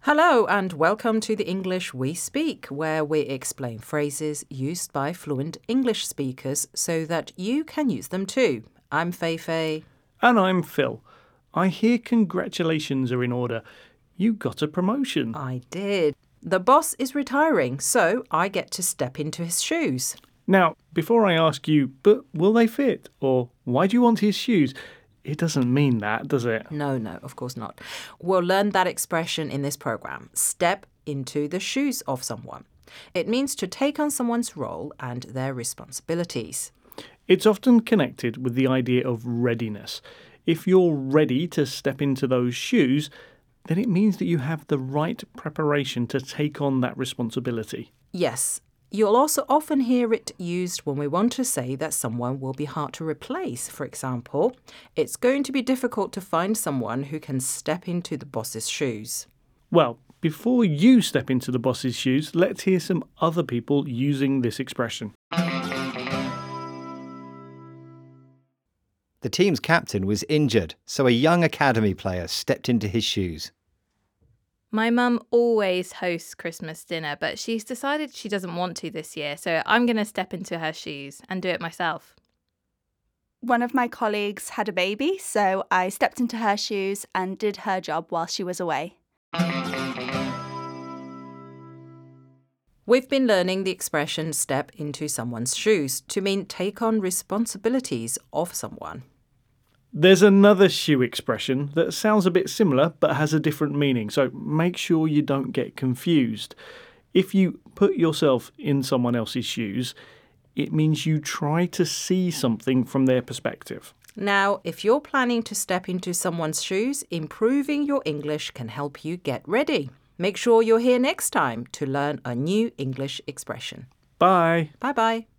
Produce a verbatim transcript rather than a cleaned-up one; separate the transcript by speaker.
Speaker 1: Hello and welcome to the English We Speak, where we explain phrases used by fluent English speakers so that you can use them too. I'm Feifei.
Speaker 2: And I'm Phil. I hear congratulations are in order. You got a promotion.
Speaker 1: I did. The boss is retiring, so I get to step into his shoes.
Speaker 2: Now, before I ask you, but will they fit? Or why do you want his shoes? It doesn't mean that, does it?
Speaker 1: No, no, of course not. We'll learn that expression in this program. Step into the shoes of someone. It means to take on someone's role and their responsibilities.
Speaker 2: It's often connected with the idea of readiness. If you're ready to step into those shoes, then it means that you have the right preparation to take on that responsibility.
Speaker 1: Yes. You'll also often hear it used when we want to say that someone will be hard to replace. For example, it's going to be difficult to find someone who can step into the boss's shoes.
Speaker 2: Well, before you step into the boss's shoes, let's hear some other people using this expression.
Speaker 3: The team's captain was injured, so a young academy player stepped into his shoes.
Speaker 4: My mum always hosts Christmas dinner, but she's decided she doesn't want to this year, so I'm going to step into her shoes and do it myself.
Speaker 5: One of my colleagues had a baby, so I stepped into her shoes and did her job while she was away.
Speaker 1: We've been learning the expression step into someone's shoes to mean take on responsibilities of someone.
Speaker 2: There's another shoe expression that sounds a bit similar but has a different meaning, so make sure you don't get confused. If you put yourself in someone else's shoes, it means you try to see something from their perspective.
Speaker 1: Now, if you're planning to step into someone's shoes, improving your English can help you get ready. Make sure you're here next time to learn a new English expression.
Speaker 2: Bye.
Speaker 1: Bye-bye.